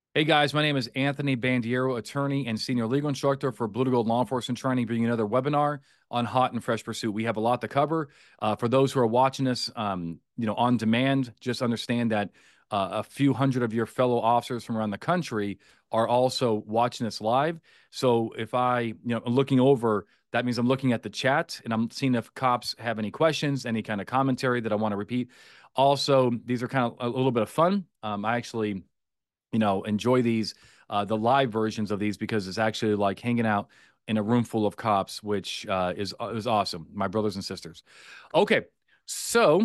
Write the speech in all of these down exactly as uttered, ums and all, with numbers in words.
Hey guys, my name is Anthony Bandiero, attorney and senior legal instructor for Blue to Gold Law Enforcement Training, bringing another webinar on hot and fresh pursuit. We have a lot to cover. Uh, for those who are watching this, um, you know, on demand, just understand that uh, a few hundred of your fellow officers from around the country are also watching this live. So if I, you know, looking over, that means I'm looking at the chat and I'm seeing if cops have any questions, any kind of commentary that I want to repeat. Also, these are kind of a little bit of fun. Um, I actually you know, enjoy these, uh, the live versions of these because it's actually like hanging out in a room full of cops, which uh, is uh, is awesome. My brothers and sisters. Okay, so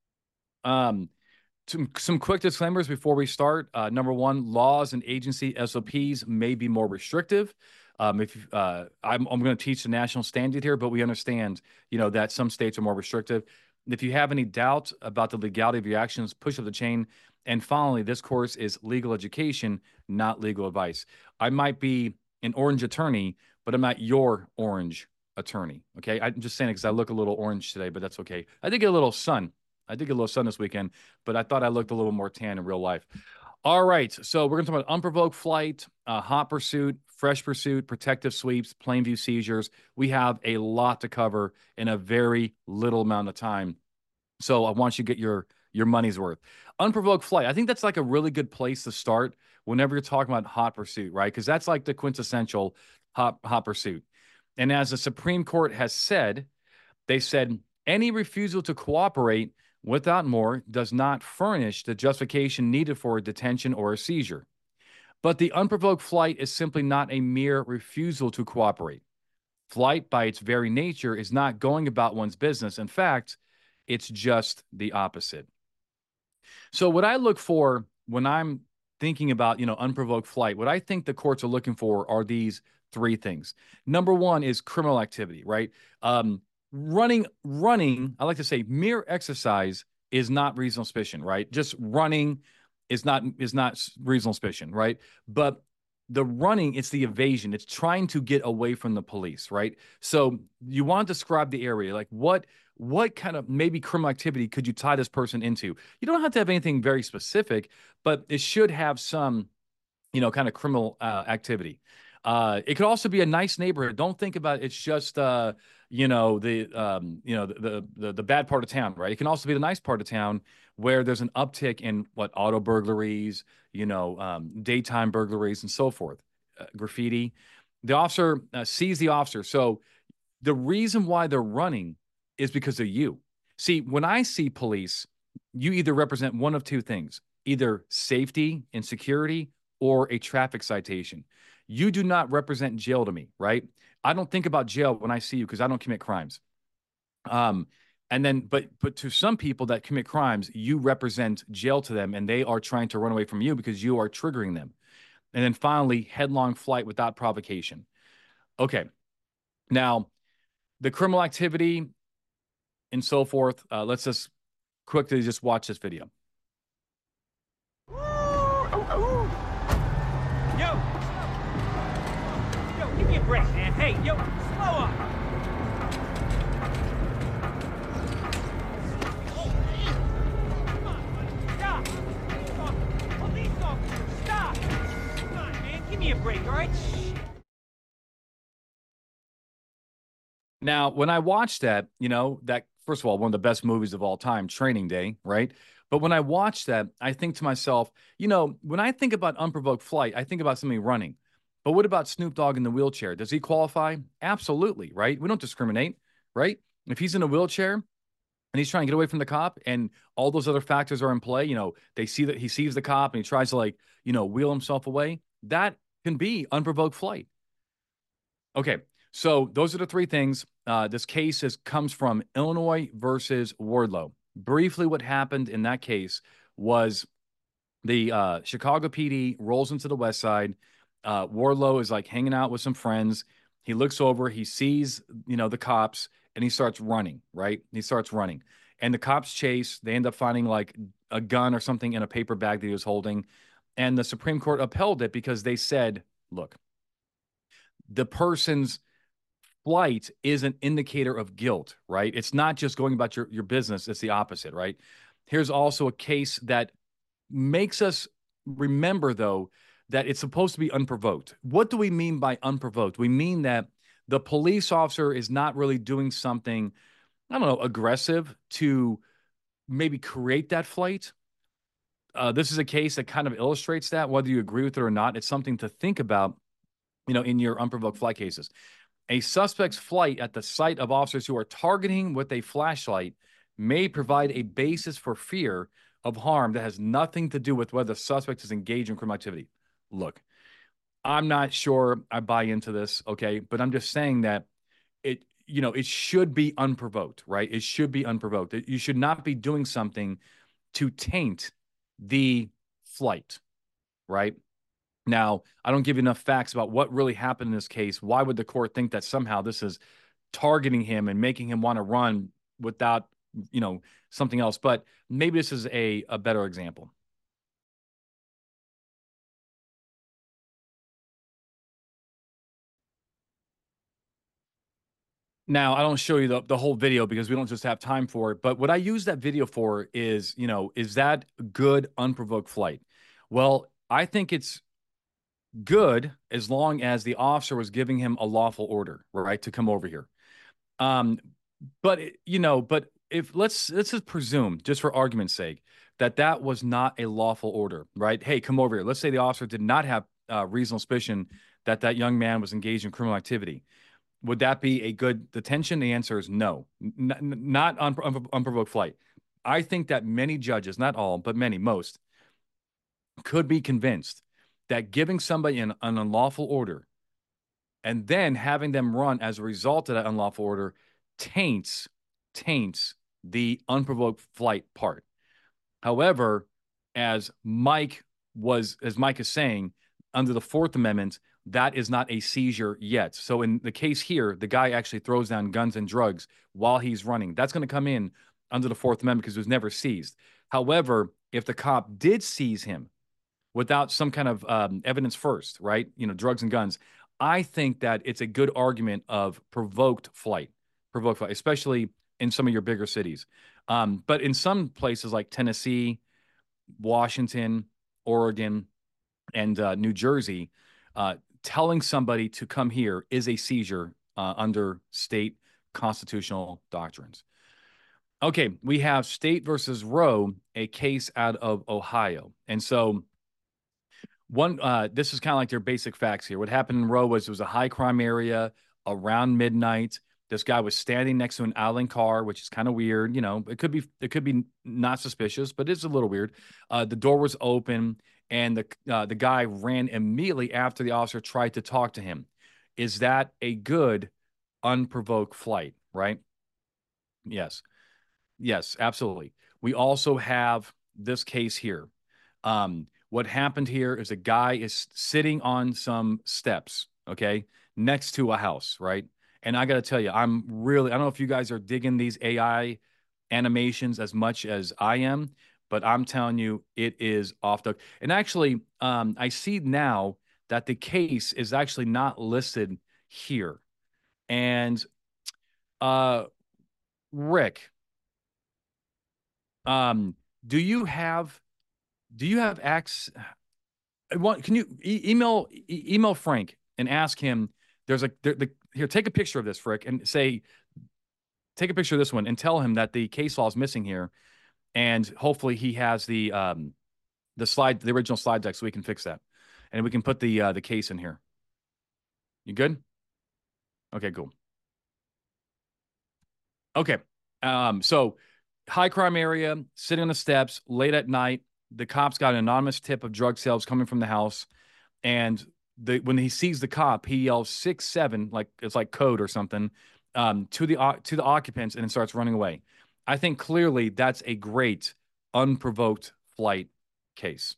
um, some some quick disclaimers before we start. Uh, number one, laws and agency S O Ps may be more restrictive. Um, if uh, I'm I'm going to teach the national standard here, but we understand, you know, that some states are more restrictive. If you have any doubt about the legality of your actions, push up the chain. And finally, this course is legal education, not legal advice. I might be an orange attorney, but I'm not your orange attorney. Okay, I'm just saying it because I look a little orange today, but that's okay. I did get a little sun. I did get a little sun this weekend, but I thought I looked a little more tan in real life. All right, so we're going to talk about unprovoked flight, uh, hot pursuit, fresh pursuit, protective sweeps, plain view seizures. We have a lot to cover in a very little amount of time. So I want you to get your your money's worth. Unprovoked flight. I think that's like a really good place to start whenever you're talking about hot pursuit, right? Because that's like the quintessential hot hot pursuit. And as the Supreme Court has said, they said any refusal to cooperate without more does not furnish the justification needed for a detention or a seizure. But the unprovoked flight is simply not a mere refusal to cooperate. Flight, by its very nature, is not going about one's business. In fact, it's just the opposite. So, what I look for when I'm thinking about, you know, unprovoked flight, what I think the courts are looking for are these three things. Number one is criminal activity, right? Um, running, running, I like to say mere exercise is not reasonable suspicion, right? Just running is not is not reasonable suspicion, right? But the running, it's the evasion. It's trying to get away from the police, right? So you want to describe the area, like what what kind of maybe criminal activity could you tie this person into? You don't have to have anything very specific, but it should have some, you know, kind of criminal uh, activity. Uh, it could also be a nice neighborhood. Don't think about it. It's just, uh, you know, the, um, you know, the, the the bad part of town, right? It can also be the nice part of town where there's an uptick in what auto burglaries, you know, um, daytime burglaries, and so forth, uh, graffiti. The officer uh, sees the officer, so the reason why they're running is because of you. See, when I see police, you either represent one of two things, either safety and security or a traffic citation. You do not represent jail to me, right? I don't think about jail when I see you because I don't commit crimes. Um, and then, but but to some people that commit crimes, you represent jail to them, and they are trying to run away from you because you are triggering them. And then finally, headlong flight without provocation. Okay, now the criminal activity and so forth. Uh, let's just quickly just watch this video. Yo, yo, give me a break, man. Hey, yo, slow up. Come on, buddy. Stop. Police officer. Police officer. Stop. Come on, man. Give me a break, all right? Shh. Now, when I watched that, you know, that first of all, one of the best movies of all time, Training Day, right? But when I watch that, I think to myself, you know, when I think about unprovoked flight, I think about somebody running. But what about Snoop Dogg in the wheelchair? Does he qualify? Absolutely, right? We don't discriminate, right? If he's in a wheelchair and he's trying to get away from the cop and all those other factors are in play, you know, they see that he sees the cop and he tries to like, you know, wheel himself away, that can be unprovoked flight. Okay, so those are the three things. Uh, this case is, comes from Illinois versus Wardlow. Briefly, what happened in that case was the uh, Chicago P D rolls into the West Side. Uh, Wardlow is like hanging out with some friends. He looks over, he sees, you know, the cops, and he starts running, right? He starts running. And the cops chase. They end up finding like a gun or something in a paper bag that he was holding. And the Supreme Court upheld it because they said, look, the person's flight is an indicator of guilt, right? It's not just going about your, your business, it's the opposite, right? Here's also a case that makes us remember, though, that it's supposed to be unprovoked. What do we mean by unprovoked? We mean that the police officer is not really doing something, I don't know, aggressive to maybe create that flight. Uh, this is a case that kind of illustrates that, whether you agree with it or not. It's something to think about, you know, in your unprovoked flight cases. A suspect's flight at the sight of officers who are targeting with a flashlight may provide a basis for fear of harm that has nothing to do with whether the suspect is engaged in criminal activity. Look, I'm not sure I buy into this, okay, but I'm just saying that it, you know, it should be unprovoked, right? It should be unprovoked. You should not be doing something to taint the flight, right? Now, I don't give you enough facts about what really happened in this case. Why would the court think that somehow this is targeting him and making him want to run without, you know, something else? But maybe this is a, a better example. Now, I don't show you the, the whole video because we don't just have time for it. But what I use that video for is, you know, is that good unprovoked flight? Well, I think it's good as long as the officer was giving him a lawful order, right, to come over here. Um, but you know, but if let's let's just presume, just for argument's sake, that that was not a lawful order, right? Hey, come over here. Let's say the officer did not have uh, reasonable suspicion that that young man was engaged in criminal activity. Would that be a good detention? The answer is no, N- not un- un- unprovoked flight. I think that many judges, not all, but many, most, could be convinced that giving somebody an, an unlawful order and then having them run as a result of that unlawful order taints taints the unprovoked flight part. However, as Mike was as Mike is saying, under the Fourth Amendment, that is not a seizure yet. So in the case here, the guy actually throws down guns and drugs while he's running. That's going to come in under the Fourth Amendment because it was never seized. However, if the cop did seize him without some kind of um, evidence first, right? You know, drugs and guns. I think that it's a good argument of provoked flight, provoked flight, especially in some of your bigger cities. Um, but in some places like Tennessee, Washington, Oregon, and uh, New Jersey, uh, telling somebody to come here is a seizure uh, under state constitutional doctrines. Okay, we have State versus Roe, a case out of Ohio. And so one, uh, this is kind of like their basic facts here. What happened in Roe was it was a high crime area around midnight. This guy was standing next to an idling car, which is kind of weird. You know, it could be it could be not suspicious, but it's a little weird. Uh, the door was open, and the uh, the guy ran immediately after the officer tried to talk to him. Is that a good unprovoked flight? Right? Yes. Yes, absolutely. We also have this case here. Um, what happened here is a guy is sitting on some steps, okay, next to a house, right? And I got to tell you, I'm really, I don't know if you guys are digging these A I animations as much as I am, but I'm telling you, it is off the. And actually, um, I see now that the case is actually not listed here. And uh, Rick, um, do you have do you have access? What can you e- email e- email Frank and ask him? There's a there, the, here. Take a picture of this, Frick, and say, take a picture of this one, and tell him that the case law is missing here, and hopefully he has the um the slide, the original slide deck, so we can fix that, and we can put the uh, the case in here. You good? Okay, cool. Okay, um, so high crime area, sitting on the steps late at night. The cops got an anonymous tip of drug sales coming from the house. And the when he sees the cop, he yells six seven, like it's like code or something, um, to the to the occupants, and then starts running away. I think clearly that's a great unprovoked flight case.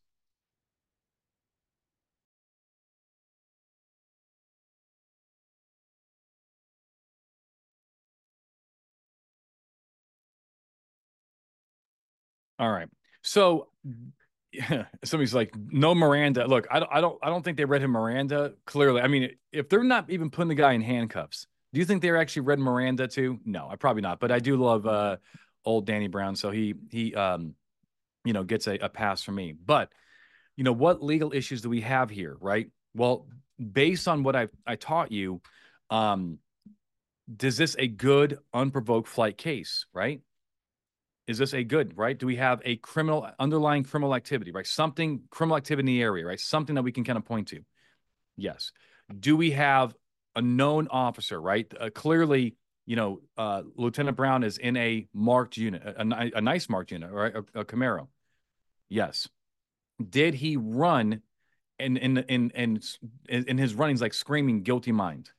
All right, so yeah, somebody's like, no Miranda. Look, I don't, I don't, I don't think they read him Miranda clearly. I mean, if they're not even putting the guy in handcuffs, do you think they're actually read Miranda too? No, I probably not. But I do love uh, old Danny Brown, so he he um, you know gets a, a pass from me. But you know, what legal issues do we have here, right? Well, based on what I I taught you, um, does this a good unprovoked flight case, right? Is this a good, right? Do we have a criminal underlying criminal activity, right? Something criminal activity in the area, right? Something that we can kind of point to. Yes. Do we have a known officer, right? Uh, clearly, you know, uh, Lieutenant Brown is in a marked unit, a, a, a nice marked unit, right? A, a Camaro. Yes. Did he run in in in in in his runnings like screaming guilty mind?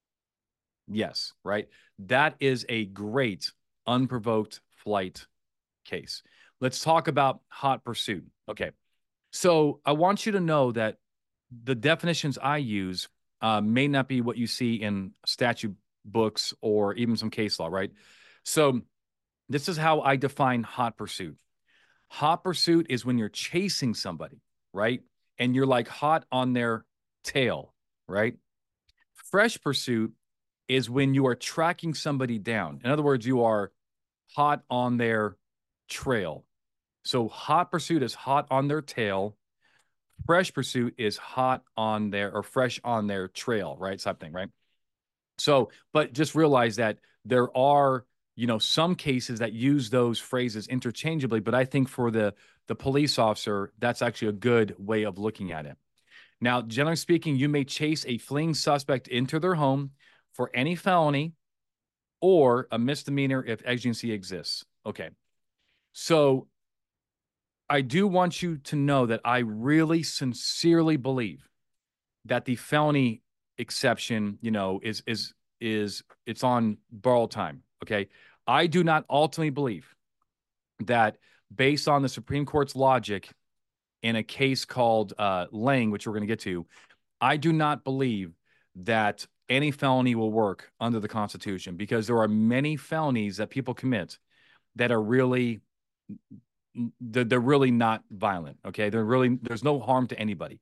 Yes, right. That is a great unprovoked flight case. Let's talk about hot pursuit. Okay. So I want you to know that the definitions I use uh, may not be what you see in statute books or even some case law, right? So this is how I define hot pursuit. Hot pursuit is when you're chasing somebody, right? And you're like hot on their tail, right? Fresh pursuit is when you are tracking somebody down. In other words, you are hot on their trail. So hot pursuit is hot on their tail. Fresh pursuit is hot on their or fresh on their trail, right? Something, right? So, but just realize that there are, you know, some cases that use those phrases interchangeably, but I think for the the police officer, that's actually a good way of looking at it. Now, generally speaking, you may chase a fleeing suspect into their home for any felony or a misdemeanor if exigency exists. Okay. So I do want you to know that I really sincerely believe that the felony exception, you know, is is is it's on borrowed time. Okay. I do not ultimately believe that based on the Supreme Court's logic in a case called uh, Lang, which we're going to get to, I do not believe that any felony will work under the Constitution because there are many felonies that people commit that are really they're, they're really not violent. Okay, they're really there's no harm to anybody.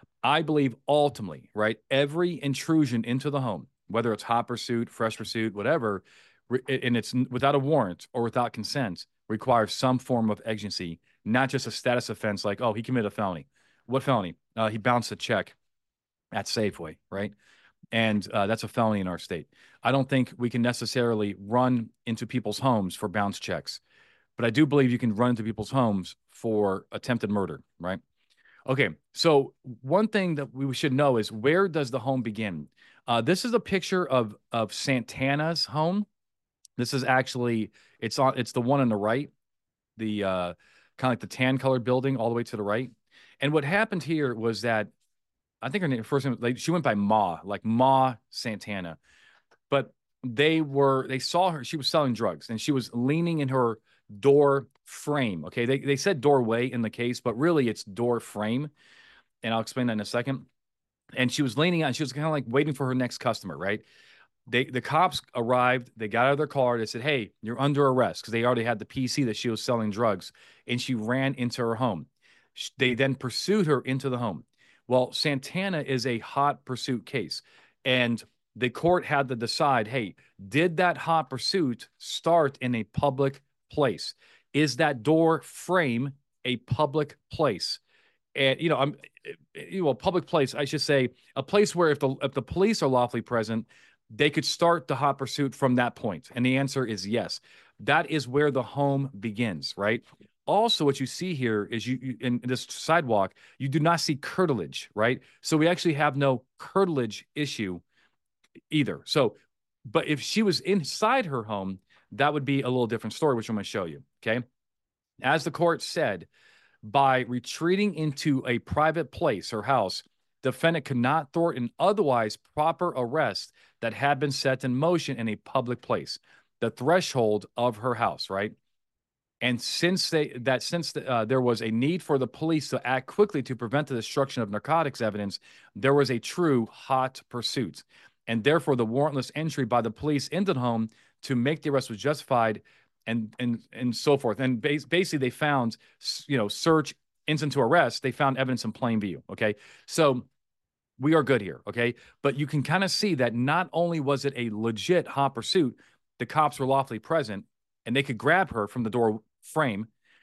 I believe ultimately, right, every intrusion into the home, whether it's hot pursuit, fresh pursuit, whatever, and it's without a warrant or without consent, requires some form of exigency, not just a status offense like, oh, he committed a felony. What felony? Uh, he bounced a check at Safeway, right? And uh, that's a felony in our state. I don't think we can necessarily run into people's homes for bounce checks, but I do believe you can run into people's homes for attempted murder, right? Okay, so one thing that we should know is where does the home begin? Uh, this is a picture of of Santana's home. This is actually it's on it's the one on the right, the uh, kind of like the tan colored building all the way to the right. And what happened here was that I think her name, first name, like she went by Ma, like Ma Santana, but they were they saw her. She was selling drugs, and she was leaning in her door frame. Okay, they they said doorway in the case, but really it's door frame, and I'll explain that in a second. And she was leaning on. She was kind of like waiting for her next customer, right? They the cops arrived. They got out of their car. They said, "Hey, you're under arrest," because they already had the P C that she was selling drugs, and she ran into her home. They then pursued her into the home. Well, Santana is a hot pursuit case, and the court had to decide, hey, did that hot pursuit start in a public place? Is that door frame a public place? And you know, I'm well, public place. I should say a place where if the if the police are lawfully present, they could start the hot pursuit from that point. And the answer is yes. That is where the home begins, right? Also, what you see here is you, you in this sidewalk, you do not see curtilage, right? So we actually have no curtilage issue either. So, but if she was inside her home, that would be a little different story, which I'm going to show you. Okay. As the court said, by retreating into a private place or house, defendant could not thwart an otherwise proper arrest that had been set in motion in a public place, the threshold of her house, right? And since they that since the, uh, there was a need for the police to act quickly to prevent the destruction of narcotics evidence, there was a true hot pursuit, and therefore the warrantless entry by the police into the home to make the arrest was justified, and and and so forth. And bas- basically, they found, you know, search instant to arrest. They found evidence in plain view. Okay, so we are good here. Okay, but you can kind of see that not only was it a legit hot pursuit, the cops were lawfully present and they could grab her from the door frame.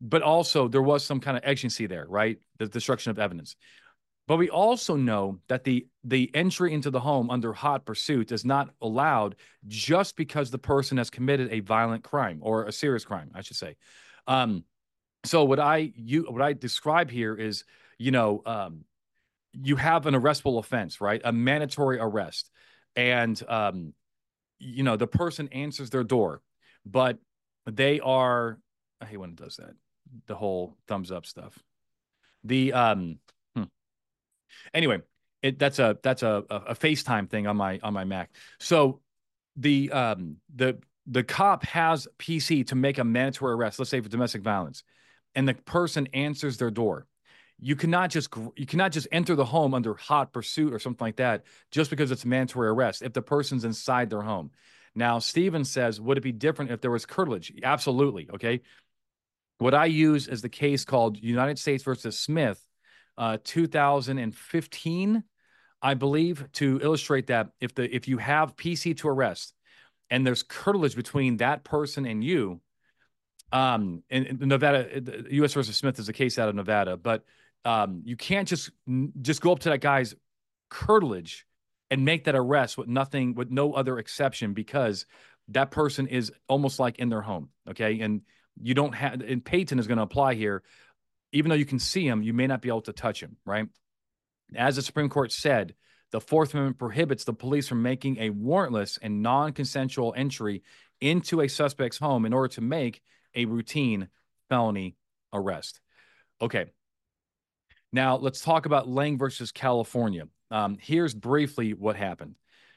but also there was some kind of exigency there, right? The destruction of evidence. But we also know that the the entry into the home under hot pursuit is not allowed just because the person has committed a violent crime or a serious crime, I should say. Um, so what I you what I describe here is, you know, um, you have an arrestable offense, right? A mandatory arrest, and um, you know, the person answers their door, but they are. I hate when it does that. The whole thumbs up stuff. The um. hmm. Anyway, it that's a that's a a FaceTime thing on my on my Mac. So the um the the cop has P C to make a mandatory arrest, let's say for domestic violence, and the person answers their door. You cannot just you cannot just enter the home under hot pursuit or something like that just because it's a mandatory arrest if the person's inside their home. Now, Steven says, would it be different if there was curtilage? Absolutely. Okay. What I use is the case called United States versus Smith, uh, two thousand fifteen, I believe, to illustrate that if the if you have P C to arrest and there's curtilage between that person and you, um, in, in Nevada, U S versus Smith is a case out of Nevada, but um, you can't just just go up to that guy's curtilage and make that arrest with nothing, with no other exception, because that person is almost like in their home. Okay, and you don't have, and Payton is going to apply here. Even though you can see him, you may not be able to touch him, right? As the Supreme Court said, the Fourth Amendment prohibits the police from making a warrantless and non-consensual entry into a suspect's home in order to make a routine felony arrest. Okay. Now let's talk about Lang versus California. Um, here's briefly what happened.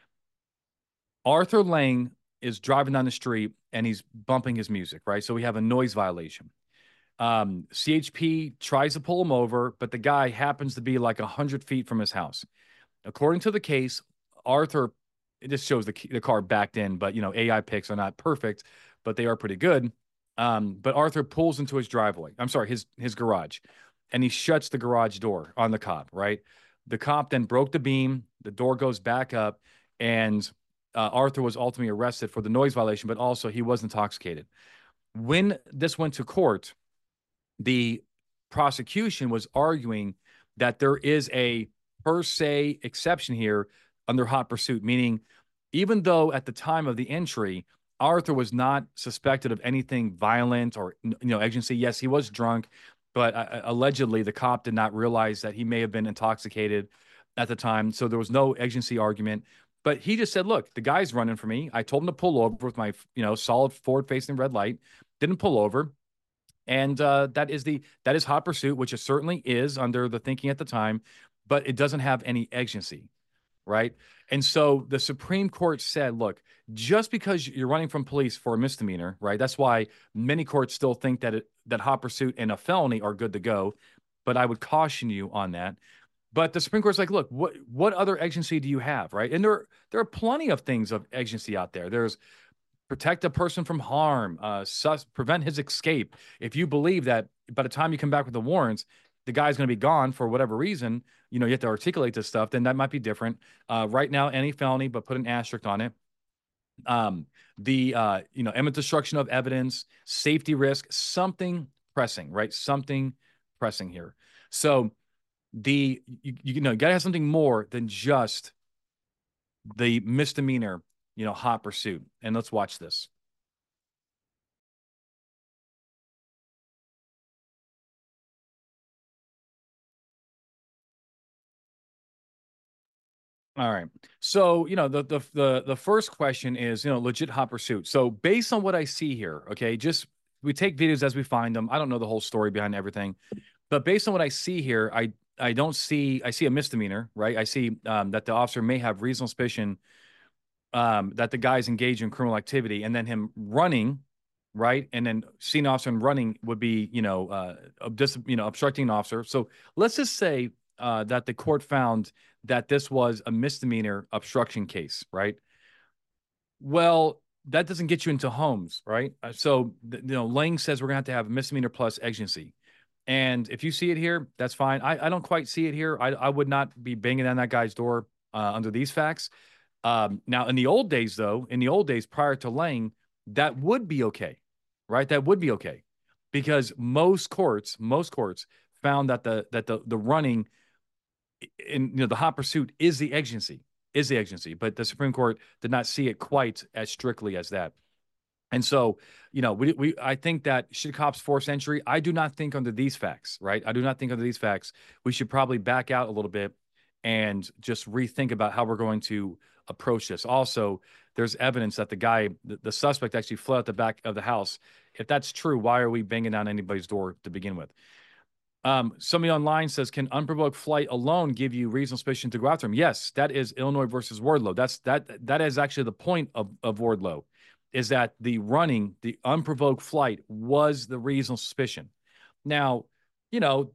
Arthur Lang is driving down the street and he's bumping his music, right? So we have a noise violation. Um, C H P tries to pull him over, but the guy happens to be like a hundred feet from his house. According to the case, Arthur, it just shows the, the car backed in, but you know, A I pics are not perfect, but they are pretty good. Um, but Arthur pulls into his driveway. I'm sorry, his his garage, and he shuts the garage door on the cop, right? The cop then broke the beam, the door goes back up, and uh, Arthur was ultimately arrested for the noise violation, but also he was intoxicated. When this went to court, the prosecution was arguing that there is a per se exception here under hot pursuit, meaning even though at the time of the entry, Arthur was not suspected of anything violent or, you know, exigency. Yes, he was drunk, but uh, allegedly the cop did not realize that he may have been intoxicated at the time. So there was no exigency argument. But he just said, look, the guy's running for me. I told him to pull over with my, you know, solid forward facing red light, didn't pull over. And uh, that is the that is hot pursuit, which it certainly is under the thinking at the time, but it doesn't have any exigency, right? And so the Supreme Court said, look, just because you're running from police for a misdemeanor, right? That's why many courts still think that it, that hot pursuit and a felony are good to go, but I would caution you on that. But the Supreme Court's like, look, what what other exigency do you have, right? And there there are plenty of things of exigency out there. There's protect a person from harm, uh, sus- prevent his escape. If you believe that by the time you come back with the warrants, the guy's going to be gone for whatever reason, you know, you have to articulate this stuff, then that might be different. Uh, right now, any felony, but put an asterisk on it. Um, the, uh, you know, imminent destruction of evidence, safety risk, something pressing, right? Something pressing here. So the, you, you know, you got to have something more than just the misdemeanor, you know, hot pursuit. And let's watch this. All right. So, you know, the the the the first question is, you know, legit hot pursuit. So, based on what I see here, okay, just we take videos as we find them. I don't know the whole story behind everything, but based on what I see here, I I don't see I see a misdemeanor, right? I see um, that the officer may have reasonable suspicion um, that the guy's engaged in criminal activity, and then him running, right? And then seeing an officer and running would be, you know, uh, just you know, obstructing an officer. So let's just say uh, that the court found that this was a misdemeanor obstruction case, right? Well, that doesn't get you into homes, right? Uh, So, you know, Lang says we're gonna have to have misdemeanor plus exigency. And if you see it here, that's fine. I, I don't quite see it here. I, I would not be banging on that guy's door uh, under these facts. Um, now, in the old days, though, in the old days prior to Lang, that would be okay, right? That would be okay because most courts, most courts found that the that the the running in you know the hot pursuit is the exigency, is the exigency, but the Supreme Court did not see it quite as strictly as that. And so, you know, we we I think that should cops force entry? I do not think under these facts, right? I do not think under these facts we should probably back out a little bit and just rethink about how we're going to approach this. Also, there's evidence that the guy, the, the suspect, actually fled out the back of the house. If that's true, why are we banging down anybody's door to begin with? Um, somebody online says, can unprovoked flight alone give you reasonable suspicion to go after him? Yes, that is Illinois versus Wardlow. That's that that is actually the point of, of Wardlow, is that the running, the unprovoked flight was the reasonable suspicion. Now, you know,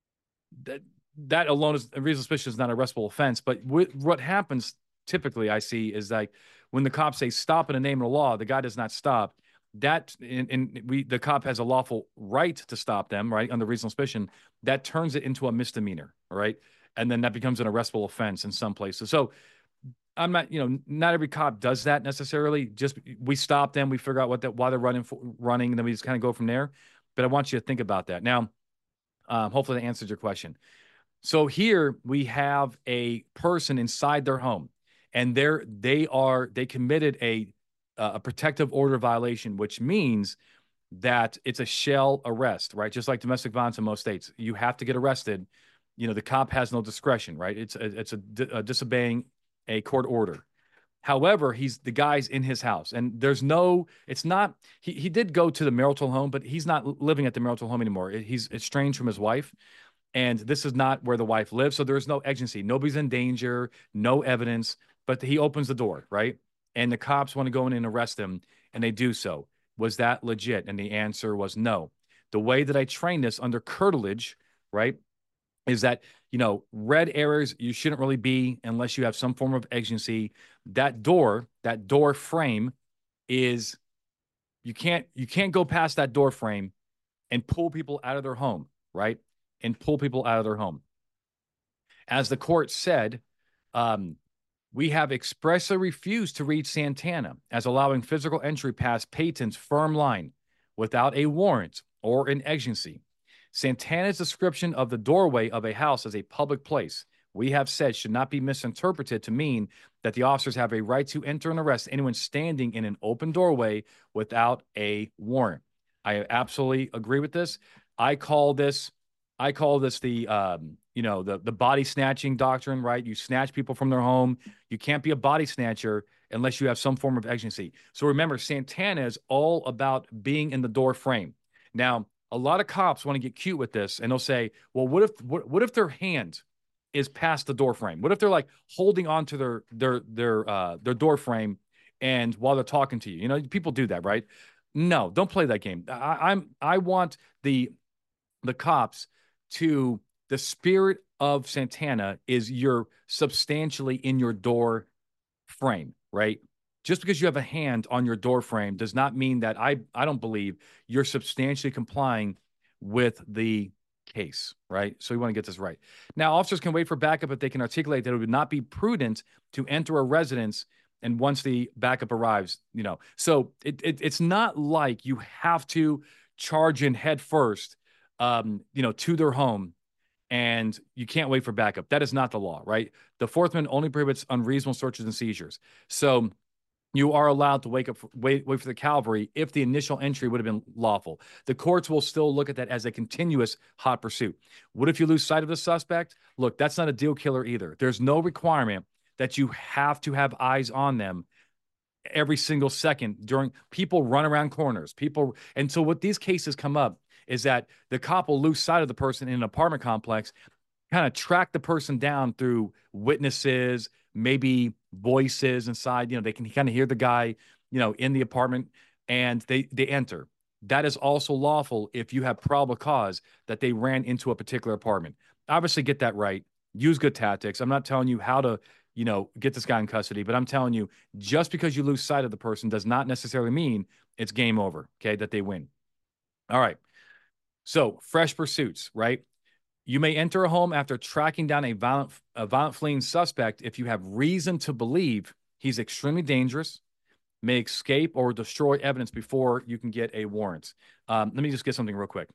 that that alone is a reasonable suspicion is not an arrestable offense. But w- what happens typically, I see, is like when the cops say stop in the name of the law, the guy does not stop. That and, and we the cop has a lawful right to stop them, right, under reasonable suspicion. That turns it into a misdemeanor, all right, and then that becomes an arrestable offense in some places. So I'm not, you know, not every cop does that necessarily. Just we stop them, we figure out what that why they're running for, running, and then we just kind of go from there. But I want you to think about that now. Um, hopefully, that answers your question. So here we have a person inside their home, and they're they are they committed a uh, a protective order violation, which means that it's a shell arrest, right? Just like domestic violence in most states, you have to get arrested. You know, the cop has no discretion, right? It's a, it's a, a disobeying a court order. However, he's the guy's in his house, and there's no. It's not. He he did go to the marital home, but he's not living at the marital home anymore. He's estranged from his wife, and this is not where the wife lives. So there's no exigency. Nobody's in danger, no evidence, but he opens the door, right? And the cops want to go in and arrest him, and they do so. Was that legit? And the answer was no. The way that I trained this under curtilage, right, is that, you know, red areas you shouldn't really be unless you have some form of exigency. That door, that door frame is, you can't, you can't go past that door frame and pull people out of their home, right? And pull people out of their home. As the court said, um, we have expressly refused to read Santana as allowing physical entry past Payton's firm line without a warrant or an exigency. Santana's description of the doorway of a house as a public place, we have said, should not be misinterpreted to mean that the officers have a right to enter and arrest anyone standing in an open doorway without a warrant. I absolutely agree with this. I call this, I call this the, um, you know, the the body snatching doctrine, right? You snatch people from their home. You can't be a body snatcher unless you have some form of exigency. So remember, Santana is all about being in the door frame. Now, a lot of cops want to get cute with this, and they'll say, "Well, what if what, what if their hand is past the door frame? What if they're like holding onto their their their uh, their door frame, and while they're talking to you? You know, people do that, right? No, don't play that game. I, I'm I want the the cops to the spirit of Santana is you're substantially in your door frame, right? Just because you have a hand on your door frame does not mean that I I don't believe you're substantially complying with the case, right? So we want to get this right. Now, officers can wait for backup if they can articulate that it would not be prudent to enter a residence and once the backup arrives, you know. So it, it it's not like you have to charge in head first, um, you know, to their home and you can't wait for backup. That is not the law, right? The Fourth Amendment only prohibits unreasonable searches and seizures. So you are allowed to wake up, wait, wait for the cavalry if the initial entry would have been lawful. The courts will still look at that as a continuous hot pursuit. What if you lose sight of the suspect? Look, that's not a deal killer either. There's no requirement that you have to have eyes on them every single second during people run around corners. People, and so what these cases come up is that the cop will lose sight of the person in an apartment complex, kind of track the person down through witnesses, maybe voices inside. You know, they can kind of hear the guy, you know, in the apartment, and they they enter. That is also lawful if you have probable cause that they ran into a particular apartment. Obviously, get that right. Use good tactics. I'm not telling you how to, you know, get this guy in custody, but I'm telling you, just because you lose sight of the person does not necessarily mean it's game over, okay, that they win. All right. So, fresh pursuits, right? You may enter a home after tracking down a violent, a violent fleeing suspect if you have reason to believe he's extremely dangerous, may escape or destroy evidence before you can get a warrant. Um, let me just get something real quick.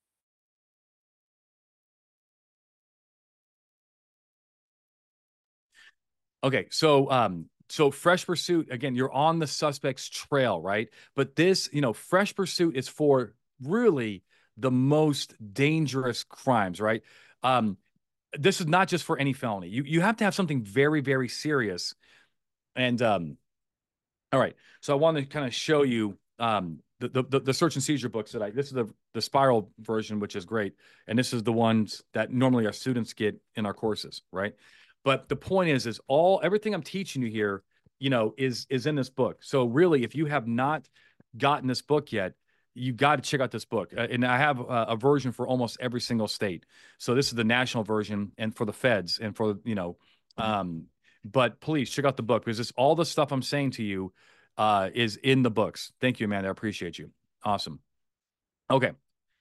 Okay, so um, so fresh pursuit, again, you're on the suspect's trail, right? But this, you know, fresh pursuit is for really the most dangerous crimes, right? Um, this is not just for any felony. You you have to have something very, very serious. And um, all right, so I want to kind of show you um the, the the search and seizure books that I this is the the spiral version, which is great, and this is the ones that normally our students get in our courses, right? But the point is, is all everything I'm teaching you here, you know, is is in this book. So really, if you have not gotten this book yet, you got to check out this book. Uh, and I have a, a version for almost every single state. So this is the national version, and for the feds, and for you know, um, but please check out the book because it's all the stuff I'm saying to you uh, is in the books. Thank you, Amanda. I appreciate you. Awesome. Okay.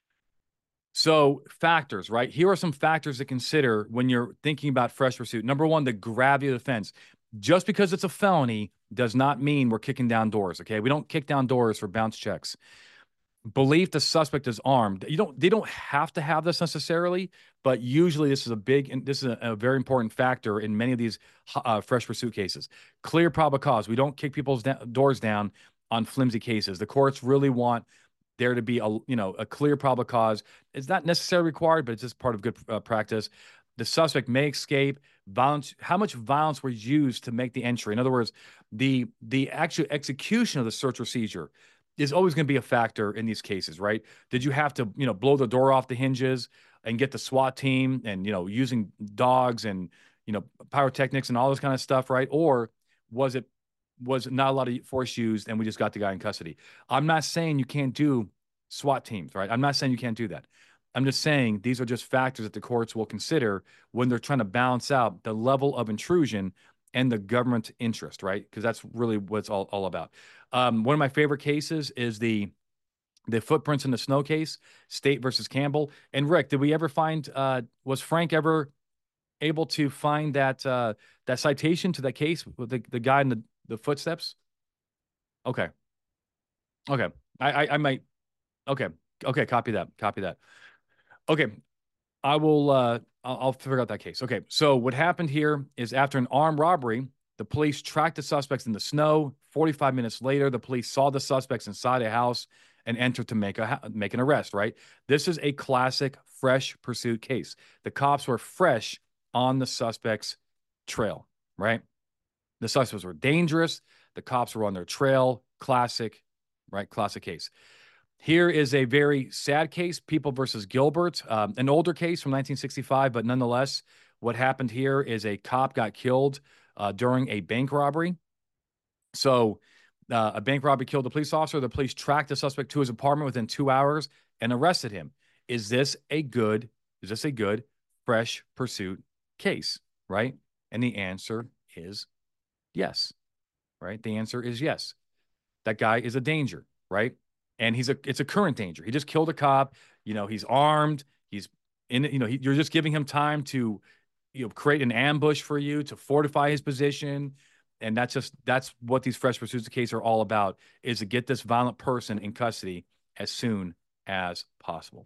So factors, right? Here are some factors to consider when you're thinking about fresh pursuit. Number one, the gravity of the offense. Just because it's a felony does not mean we're kicking down doors. Okay. We don't kick down doors for bounce checks. Belief the suspect is armed. You don't. They don't have to have this necessarily, but usually this is a big. And this is a, a very important factor in many of these uh, fresh pursuit cases. Clear probable cause. We don't kick people's da doors down on flimsy cases. The courts really want there to be a you know a clear probable cause. It's not necessarily required, but it's just part of good uh, practice. The suspect may escape. Violence. How much violence was used to make the entry? In other words, the the actual execution of the search or seizure is always going to be a factor in these cases, right? Did you have to, you know, blow the door off the hinges and get the SWAT team and, you know, using dogs and, you know, pyrotechnics and all this kind of stuff, right? Or was it, was not a lot of force used and we just got the guy in custody? I'm not saying you can't do SWAT teams, right? I'm not saying you can't do that. I'm just saying these are just factors that the courts will consider when they're trying to balance out the level of intrusion and the government interest, right? Because that's really what it's all, all about. Um, one of my favorite cases is the the footprints in the snow case, State versus Campbell. And Rick, did we ever find? Uh, was Frank ever able to find that uh, that citation to that case with the, the guy in the, the footsteps? Okay, okay. I, I I might. Okay, okay. Copy that. Copy that. Okay, I will. Uh, I'll, I'll figure out that case. Okay, so what happened here is after an armed robbery, the police tracked the suspects in the snow. forty-five minutes later, the police saw the suspects inside a house and entered to make a make an arrest. Right. This is a classic fresh pursuit case. The cops were fresh on the suspect's trail. Right. The suspects were dangerous. The cops were on their trail. Classic. Right. Classic case. Here is a very sad case, People versus Gilbert, um, an older case from nineteen sixty-five, but nonetheless, what happened here is a cop got killed uh, during a bank robbery. So uh, a bank robbery killed a police officer. The police tracked the suspect to his apartment within two hours and arrested him. Is this a good, is this a good fresh pursuit case, right? And the answer is yes, right? The answer is yes. That guy is a danger, right? And he's a it's a current danger. He just killed a cop. You know, he's armed. He's in. You know, he, you're just giving him time to, you know, create an ambush for you to fortify his position. And that's just that's what these fresh pursuits cases are all about: is to get this violent person in custody as soon as possible.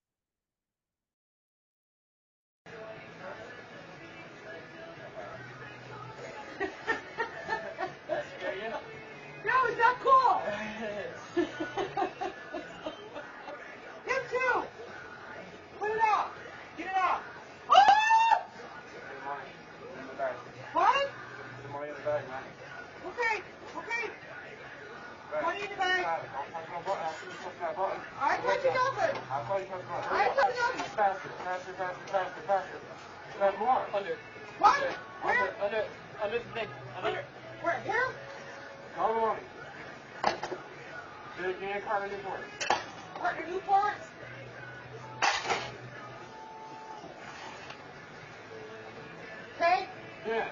No, is that cool? Him too. Put it out. Get it out. Oh! What? Okay, okay. Money in the bag. I ain't touching nothing. I ain't touching nothing. Faster, faster, faster, faster, faster. Grab more. Under. What? Under, Where? under, under the thing. Under. Where? Here? Go on. Big man, Carter Newport. Parker Newport? Okay. Yeah.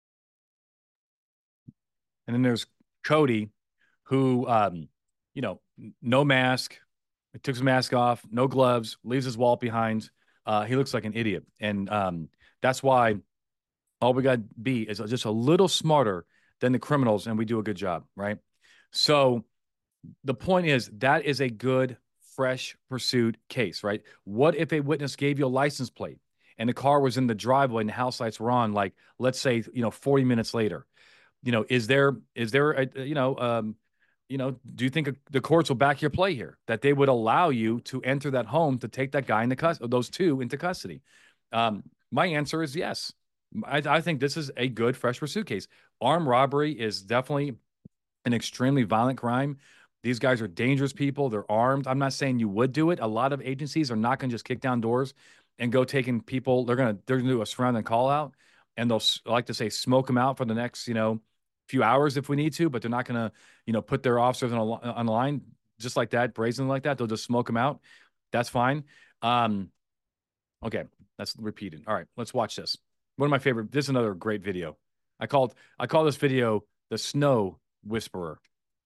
And then there's Cody, who, um, you know, no mask. He took his mask off, no gloves, leaves his wallet behind. Uh, he looks like an idiot. And um, that's why all we got to be is just a little smarter than the criminals, and we do a good job, right? So the point is that is a good fresh pursuit case, right? What if a witness gave you a license plate and the car was in the driveway and the house lights were on, like, let's say, you know, forty minutes later? You know, is there, is there, a, you know, um, you know, do you think the courts will back your play here, that they would allow you to enter that home to take that guy into custody, those two into custody? Um, my answer is yes. I, I think this is a good fresh pursuit case. Armed robbery is definitely an extremely violent crime. These guys are dangerous people. They're armed. I'm not saying you would do it. A lot of agencies are not going to just kick down doors and go taking people. They're going to they're going to do a surround and call out, and they'll, I like to say, smoke them out for the next, you know, few hours if we need to. But they're not going to, you know, put their officers on a, on the line just like that, brazen like that. They'll just smoke them out. That's fine. Um, okay, that's repeated. All right, let's watch this. One of my favorite. This is another great video. I called I call this video the Snow Whisperer.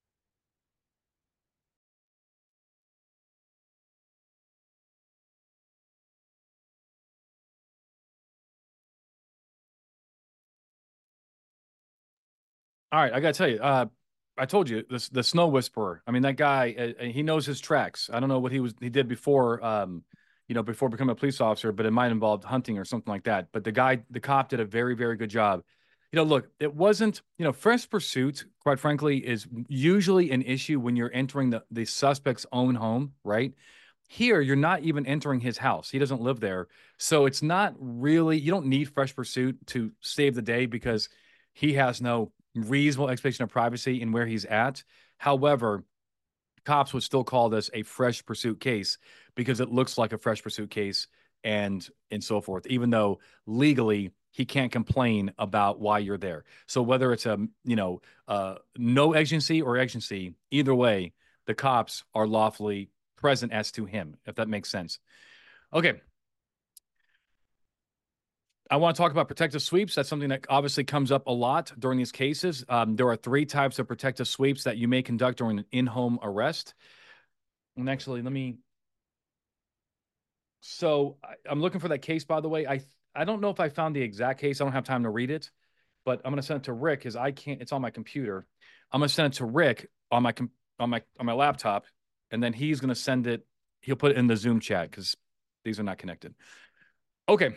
All right, I gotta tell you, uh, I told you this the Snow Whisperer. I mean, that guy, uh, he knows his tracks. I don't know what he was he did before, um, you know, before becoming a police officer, but it might involve hunting or something like that. But the guy, the cop, did a very, very good job. You know, look, it wasn't, you know, fresh pursuit, quite frankly, is usually an issue when you're entering the the suspect's own home, right? Here, you're not even entering his house. He doesn't live there. So it's not really, you don't need fresh pursuit to save the day because he has no reasonable expectation of privacy in where he's at. However, cops would still call this a fresh pursuit case because it looks like a fresh pursuit case and and so forth, even though legally he can't complain about why you're there. So whether it's a, you know, uh, no agency or agency, either way, the cops are lawfully present as to him, if that makes sense. Okay. I want to talk about protective sweeps. That's something that obviously comes up a lot during these cases. Um, there are three types of protective sweeps that you may conduct during an in-home arrest. And actually, let me. So I, I'm looking for that case, by the way. I I don't know if I found the exact case. I don't have time to read it, but I'm going to send it to Rick because I can't. It's on my computer. I'm going to send it to Rick on my on my on my laptop, and then he's going to send it. He'll put it in the Zoom chat because these are not connected. Okay.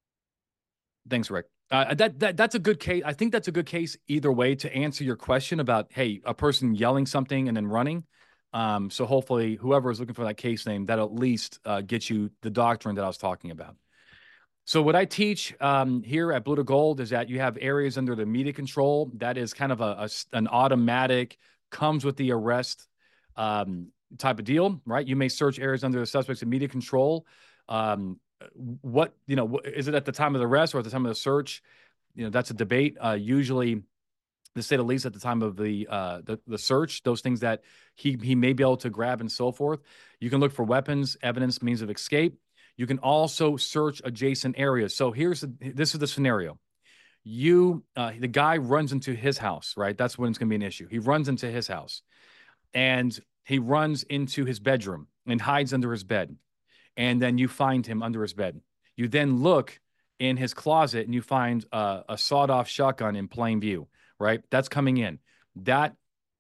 Thanks, Rick. Uh, that that that's a good case. I think that's a good case either way to answer your question about, hey, a person yelling something and then running. Um, so hopefully, whoever is looking for that case name, that'll at least uh, get you the doctrine that I was talking about. So what I teach um, here at Blue to Gold is that you have areas under the immediate control. That is kind of a, a an automatic, comes with the arrest um, type of deal, right? You may search areas under the suspect's immediate control. Um, what, you know, is it at the time of the arrest or at the time of the search? You know, that's a debate. Uh, usually, to say the least, at the time of the uh, the the search, those things that he he may be able to grab and so forth. You can look for weapons, evidence, means of escape. You can also search adjacent areas. So here's the, this is the scenario. You, uh, the guy runs into his house, right? That's when it's going to be an issue. He runs into his house and he runs into his bedroom and hides under his bed. And then you find him under his bed. You then look in his closet and you find uh, a sawed-off shotgun in plain view, right? That's coming in. That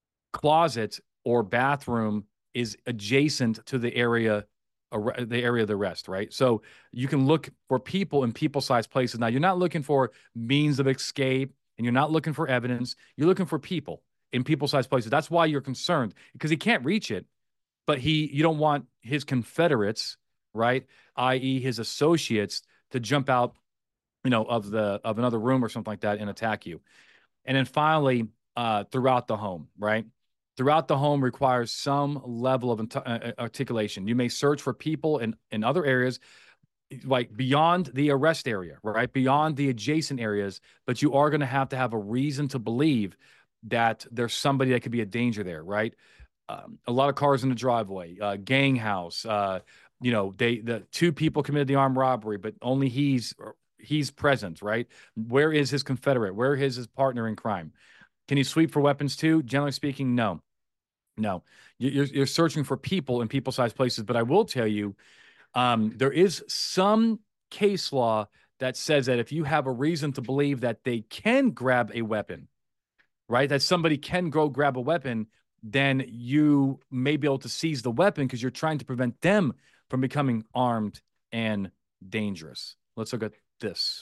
closet or bathroom is adjacent to the area the area of the arrest, right? So you can look for people in people-sized places. Now, you're not looking for means of escape and you're not looking for evidence. You're looking for people in people-sized places. That's why you're concerned, because he can't reach it, but he you don't want his Confederates, right, that is his associates, to jump out, you know, of the of another room or something like that and attack you. And then finally, uh, throughout the home, right? Throughout the home requires some level of uh, articulation. You may search for people in, in other areas, like beyond the arrest area, right? Beyond the adjacent areas, but you are going to have to have a reason to believe that there's somebody that could be a danger there, right? Um, a lot of cars in the driveway, uh, gang house, uh, you know, they the two people committed the armed robbery, but only he's he's present, right? Where is his Confederate? Where is his partner in crime? Can you sweep for weapons too? Generally speaking, no. No, You- you're you're searching for people in people-sized places. But I will tell you, um, there is some case law that says that if you have a reason to believe that they can grab a weapon, right? That somebody can go grab a weapon, then you may be able to seize the weapon because you're trying to prevent them from becoming armed and dangerous. Let's look at this.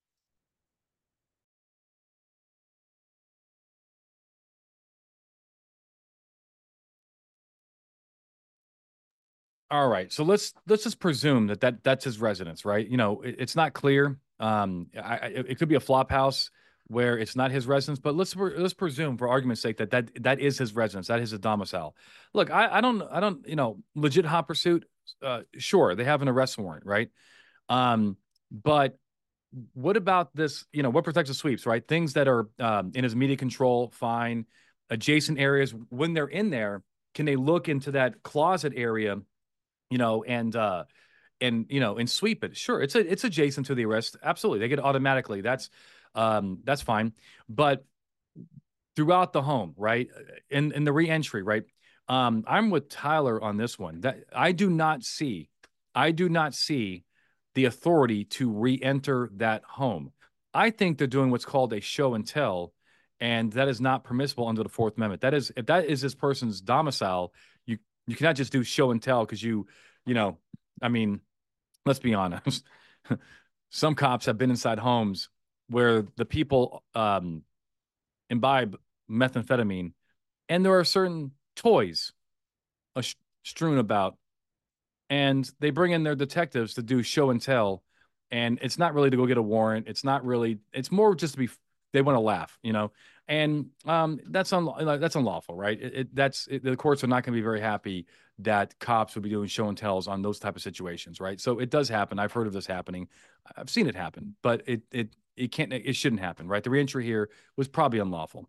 All right, so let's let's just presume that, that that's his residence, right? You know, it, it's not clear. Um, I, I, it could be a flop house where it's not his residence, but let's let's presume, for argument's sake, that that that is his residence, that is his domicile. Look, I, I don't I don't you know, legit hot pursuit. Uh, sure, they have an arrest warrant, right? Um, but what about this? You know, what protects the sweeps, right? Things that are um, in his immediate control, fine. Adjacent areas, when they're in there, can they look into that closet area? You know, and uh, and you know, and sweep it. Sure, it's a, it's adjacent to the arrest. Absolutely, they get automatically. That's um, that's fine. But throughout the home, right, in in the reentry, right. Um, I'm with Tyler on this one. That I do not see, I do not see the authority to re-enter that home. I think they're doing what's called a show and tell, and that is not permissible under the Fourth Amendment. That is, if that is this person's domicile, you you cannot just do show and tell because you, you know, I mean, let's be honest. Some cops have been inside homes where the people um, imbibe methamphetamine, and there are certain toys uh, strewn about, and they bring in their detectives to do show and tell, and it's not really to go get a warrant. It's not really. It's more just to be. They want to laugh, you know, and um, that's un, that's unlawful, right? It, it, that's it, the courts are not going to be very happy that cops would be doing show and tells on those type of situations, right? So it does happen. I've heard of this happening. I've seen it happen, but it it it can't. It shouldn't happen, right? The reentry here was probably unlawful.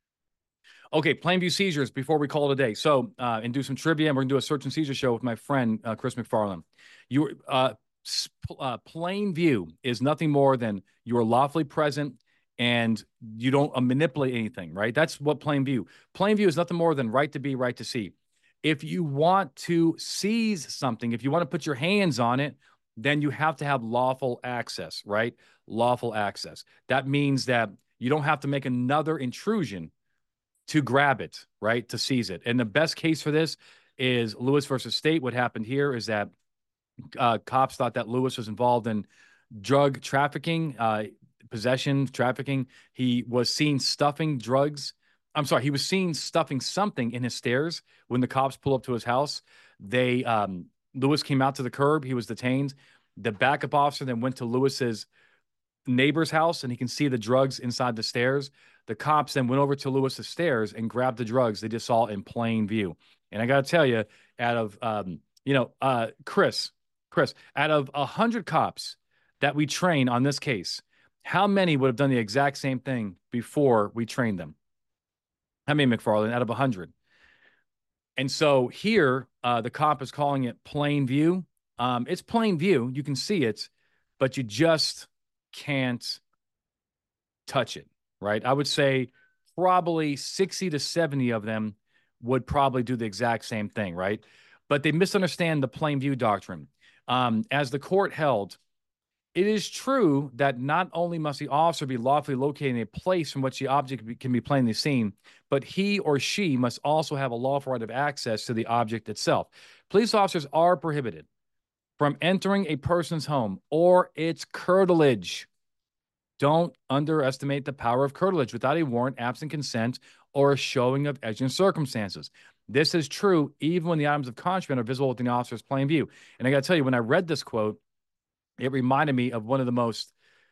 Okay, Plainview seizures before we call it a day. So, uh, and do some trivia, and we're gonna do a search and seizure show with my friend uh, Chris McFarland. You, uh, uh, Plainview is nothing more than you are lawfully present and you don't uh, manipulate anything, right? That's what Plainview. Plainview is nothing more than right to be, right to see. If you want to seize something, if you want to put your hands on it, then you have to have lawful access, right? Lawful access. That means that you don't have to make another intrusion to grab it, right? To seize it. And the best case for this is Lewis versus State. What happened here is that uh, cops thought that Lewis was involved in drug trafficking, uh, possession, trafficking. He was seen stuffing drugs. I'm sorry, he was seen stuffing something in his stairs when the cops pull up to his house. They um, Lewis came out to the curb. He was detained. The backup officer then went to Lewis's neighbor's house, and he can see the drugs inside the stairs. The cops then went over to Lewis's stairs and grabbed the drugs they just saw in plain view. And I got to tell you, out of um, you know, uh, Chris, Chris, out of a hundred cops that we train on this case, how many would have done the exact same thing before we trained them? How many, McFarland, out of a hundred? And so here, uh, the cop is calling it plain view. Um, it's plain view. You can see it, but you just can't touch it, right? I would say probably sixty to seventy of them would probably do the exact same thing, right? But they misunderstand the plain view doctrine. Um, as the court held, it is true that not only must the officer be lawfully located in a place from which the object can be plainly seen, but he or she must also have a lawful right of access to the object itself. Police officers are prohibited from entering a person's home or its curtilage. Don't underestimate the power of curtilage without a warrant, absent consent, or a showing of exigent circumstances. This is true even when the items of contraband are visible within the officer's plain view. And I got to tell you, when I read this quote, it reminded me of one of the most,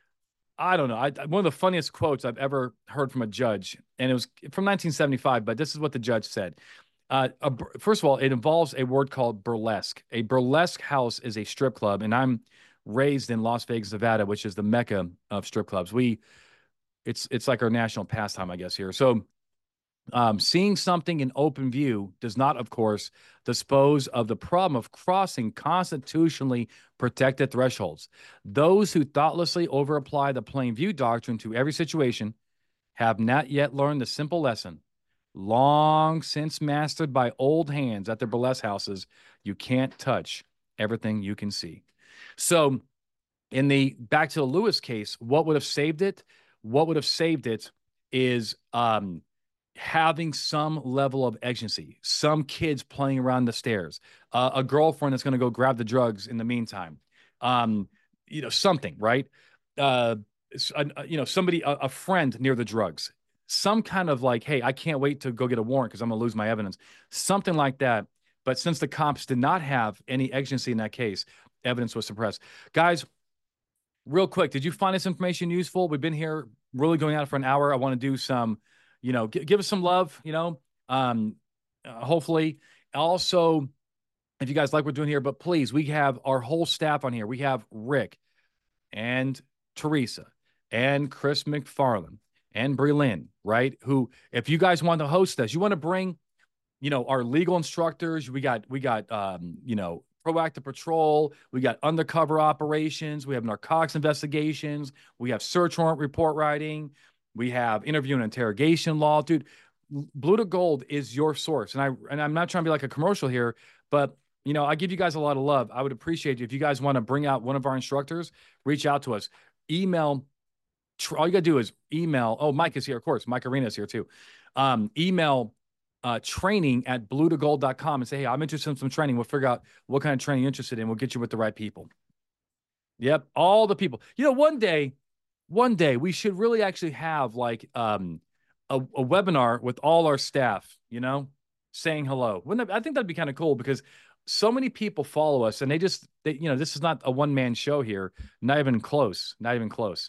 I don't know, I, one of the funniest quotes I've ever heard from a judge. And it was from nineteen seventy-five, but this is what the judge said. Uh, a, first of all, it involves a word called burlesque. A burlesque house is a strip club, and I'm raised in Las Vegas, Nevada, which is the mecca of strip clubs. We, it's it's like our national pastime, I guess, here. So um, seeing something in open view does not, of course, dispose of the problem of crossing constitutionally protected thresholds. Those who thoughtlessly overapply the plain view doctrine to every situation have not yet learned the simple lesson long since mastered by old hands at their burlesque houses. You can't touch everything you can see. So in the back to the Lewis case, what would have saved it? What would have saved it is um, having some level of agency, some kids playing around the stairs, uh, a girlfriend that's going to go grab the drugs in the meantime, um, you know, something, right? Uh, uh, you know, somebody, a, a friend near the drugs, some kind of like, hey, I can't wait to go get a warrant because I'm going to lose my evidence, something like that. But since the cops did not have any agency in that case, evidence was suppressed. Guys, real quick, did you find this information useful? We've been here really going out for an hour. I want to do some, you know, g- give us some love, you know, um, uh, hopefully. Also, if you guys like what we're doing here, but please, we have our whole staff on here. We have Rick and Teresa and Chris McFarland and Brie Lynn, right? Who, if you guys want to host us, you want to bring, you know, our legal instructors, we got, we got, um, you know, proactive patrol, we got undercover operations, we have narcotics investigations, we have search warrant report writing, we have interview and interrogation law. Dude, Blue to Gold is your source. And I, and I'm not trying to be like a commercial here, but you know, I give you guys a lot of love. I would appreciate you if you guys want to bring out one of our instructors, reach out to us. Email, all you got to do is email. Oh, Mike is here, of course. Mike Arena is here too. Um, email uh, training at blue to gold dot com and say, hey, I'm interested in some training. We'll figure out what kind of training you're interested in. We'll get you with the right people. Yep, all the people. You know, one day, one day we should really actually have like um, a, a webinar with all our staff, you know, saying hello. Wouldn't that, I think that'd be kind of cool because so many people follow us and they just, they, you know, this is not a one man show here. Not even close. Not even close.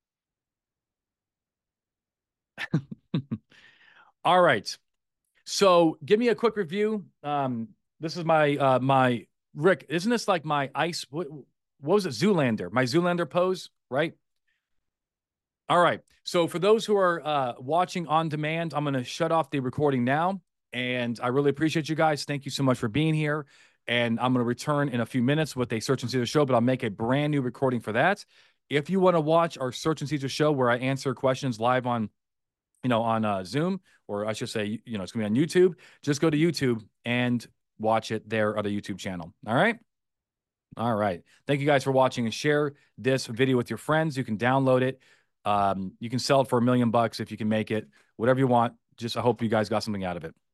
All right. So give me a quick review. Um, this is my uh my Rick. Isn't this like my ice? What, what was it? Zoolander. My Zoolander pose, right? All right. So for those who are uh, watching on demand, I'm going to shut off the recording now. And I really appreciate you guys. Thank you so much for being here. And I'm going to return in a few minutes with a Search and Seizure show, but I'll make a brand new recording for that. If you want to watch our Search and Seizure show where I answer questions live on you know, on uh, Zoom, or I should say, you know, it's going to be on YouTube. Just go to YouTube and watch it there on the YouTube channel. All right. All right. Thank you guys for watching and share this video with your friends. You can download it. Um, you can sell it for a million bucks if you can make it, whatever you want. Just, I hope you guys got something out of it.